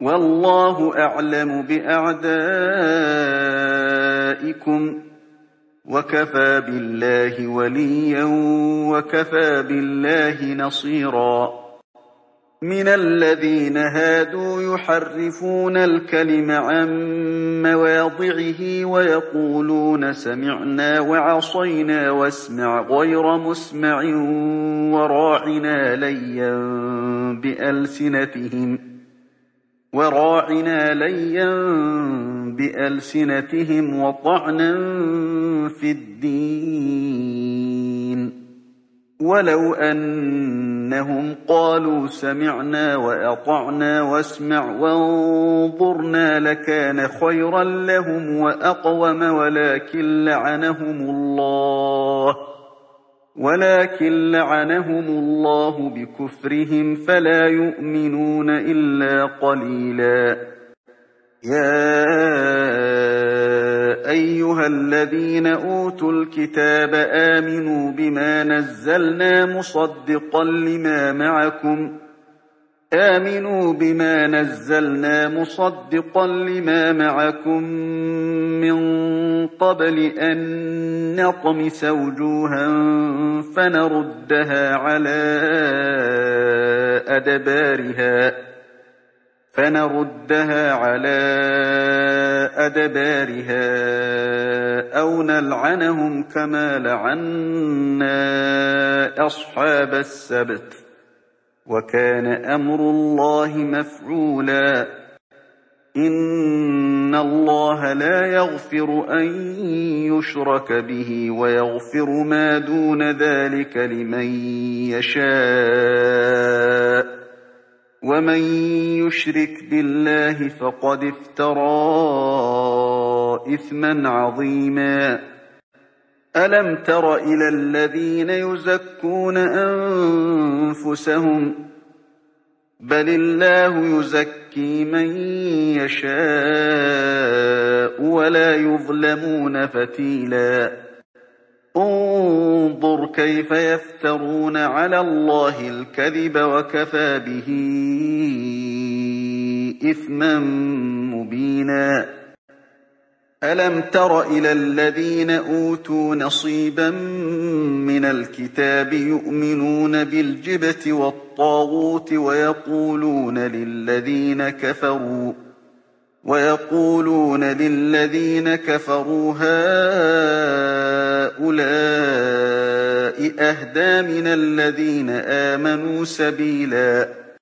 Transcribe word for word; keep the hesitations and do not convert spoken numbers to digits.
وَاللَّهُ أَعْلَمُ بِأَعْدَائِكُمْ ۚ وَكَفَىٰ بِاللَّهِ وَلِيًّا وَكَفَىٰ بِاللَّهِ نَصِيرًا. مِنَ الَّذِينَ هَادُوا يُحَرِّفُونَ الْكَلِمَ عَن مَّوَاضِعِهِ وَيَقُولُونَ سَمِعْنَا وَعَصَيْنَا وَاسْمَعْ غَيْرَ مُسْمَعٍ وَرَاعِنَا لَيًّا بِأَلْسِنَتِهِمْ وراعنا ليا بألسنتهم وطعنا في الدين، ولو أنهم قالوا سمعنا وأطعنا واسمع وانظرنا لكان خيرا لهم وأقوم، ولكن لعنهم الله ولكن لعنهم الله بكفرهم فلا يؤمنون إلا قليلا. يا أيها الذين أوتوا الكتاب آمنوا بما نزلنا مصدقا لما معكم آمنوا بما نزلنا مصدقا لما معكم من قبل أن نطمس وجوها فنردها على أدبارها فنردها على أدبارها أو نلعنهم كما لعنا أصحاب السبت، وكان أمر الله مفعولا. إن الله لا يغفر أن يشرك به ويغفر ما دون ذلك لمن يشاء، ومن يشرك بالله فقد افترى إثما عظيما. ألم تر إلى الذين يزكون أنفسهم بل الله يزكي من يشاء ولا يظلمون فتيلا. انظر كيف يفترون على الله الكذب وكفى به إثما مبينا. ألم تر إلى الذين أوتوا نصيبا من الكتاب يؤمنون بالجبت والطاغوت ويقولون للذين كفروا ويقولون للذين كفروا هؤلاء أهدى من الذين آمنوا سبيلا.